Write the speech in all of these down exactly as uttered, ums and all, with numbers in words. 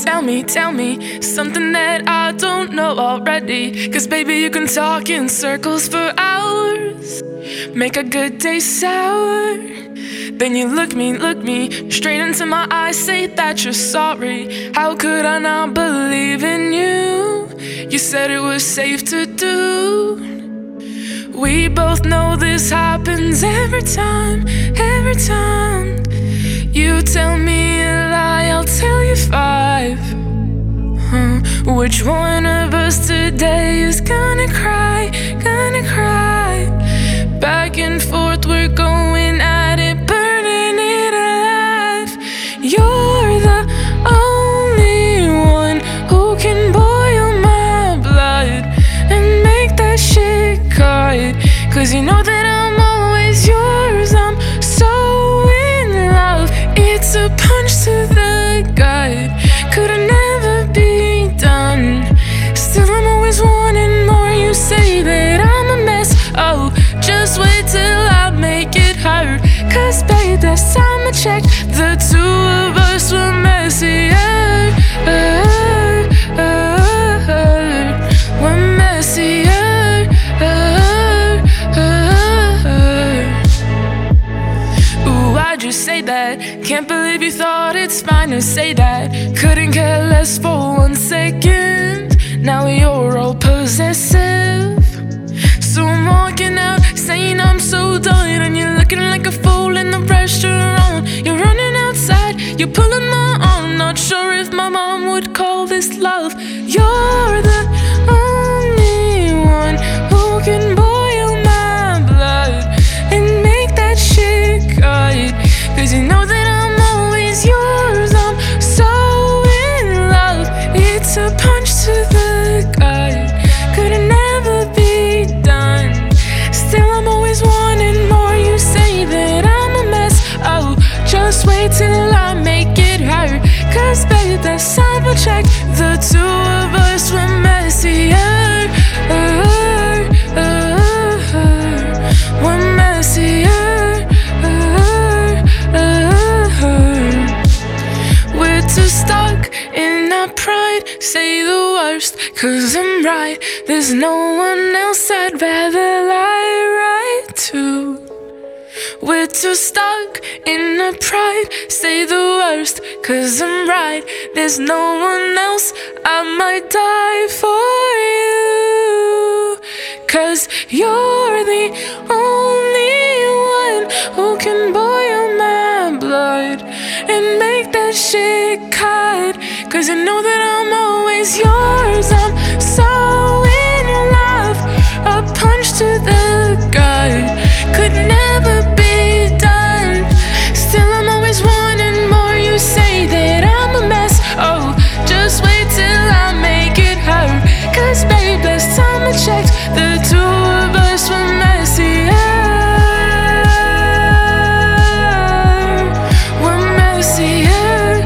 tell me, tell me something that I don't know already. Cause baby, you can talk in circles for hours, make a good day sour. Then you look me, look me straight into my eyes, say that you're sorry. How could I not believe in you? You said it was safe to do. We both know this happens every time, every time. You tell me a lie, I'll tell you five. Huh. Which one of us today is gonna cry, gonna cry? Back and forth, we're going at it, burning it alive. You're the only one who can boil my blood and make that shit cut. Cause you know that I'm always yours, I'm so in love. It's a punch to the gut, could've never be done. Still I'm always wanting more, you say that I'm a mess. Oh, just wait till I make it hurt. Cause babe, last time I checked, the two of us were messier. uh, uh, uh, We're messier. uh, uh, uh. Ooh, why'd you say that? Can't believe you thought it's fine to say that. Couldn't care less for one second. Now you're all possessive. So I'm walking out, saying I'm so done. And you're looking like a fool in the restaurant. You're running outside, you're pulling my arm. Not sure if my mom would call this love. You're the only one who can boil my blood and make that shit cut. Cause you know that I'm always yours, I'm so in love. It's a punch to the gut, could've never be done. Still I'm always wanting more, you say that I'm a mess. Oh, just wait till I make it hurt. Cause babe, last time I checked, the two of us were messier. uh, uh, uh, We're messier. uh, uh, uh. We're too stuck in our pride, say the worst, cause I'm right. There's no one else I'd rather lie right to. We're too stuck in our pride, say the worst, cause I'm right. There's no one else, I might die for you. Cause you're the only one who can boil my blood and make that shit cut. Cause you know that I'm always yours, I'm so in love. A punch to the gut, could never be done. Still I'm always wanting more, you say that I'm a mess. Oh, just wait till I make it hurt. Cause babe, last time I checked, the two of us were messier. We're messier.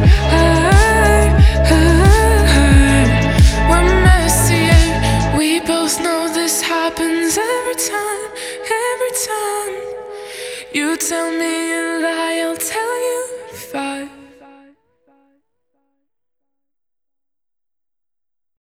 We're messier. We both know this happens every time, every time. You tell me a lie, I'll tell